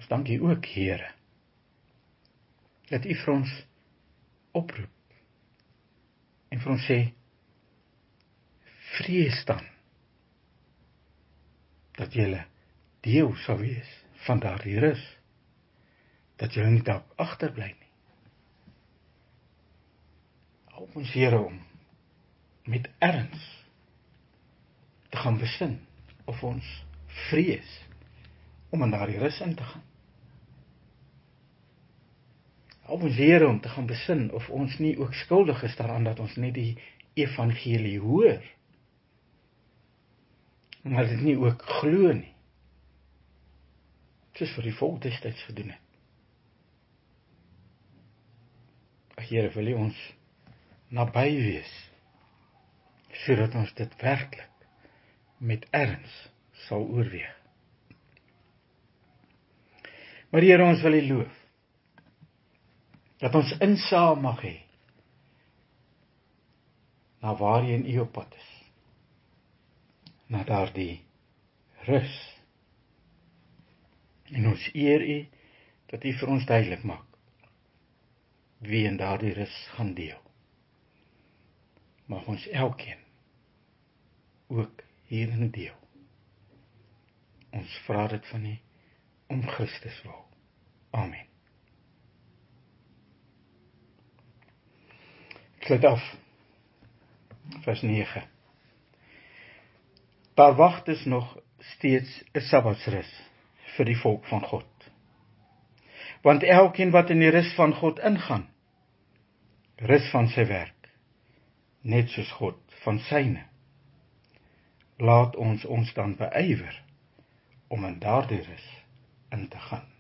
Ons dank U ook, Here, dat U vir ons oproep en vir ons sê, vrees dan, dat julle deel sal wees van daardie rus, dat julle nie dalk agterbly nie. Help ons, Here, om met erns te gaan besin, of ons vrees om in daardie rus in te gaan. Help ons, Here, om te gaan besin of ons nie ook skuldig is daaraan dat ons net die evangelie hoor, maar dit nie ook glo nie, soos vir die volk destyds gedoen het. Ag Here, wil U ons naby wees, sodat ons dit werklik met erns sal oorweeg. Maar Here, ons wil U loof, dat ons insaam mag hê, na waarheen U op pad is, na daardie rus, en ons eer U, dat U vir ons duidelik maak, wie in daardie rus gaan deel. Mag ons elkeen ook hierin deel. Ons vra dit van U, om Christus wil. Amen. Ek sluit af, vers nege. Daar wag dus nog steeds 'n Sabbatsrus vir die volk van God. Want elkeen wat in die rus van God ingaan, rus van sy werk, net soos God van syne. Laat ons ons dan beywer om in daardie rus in te gaan.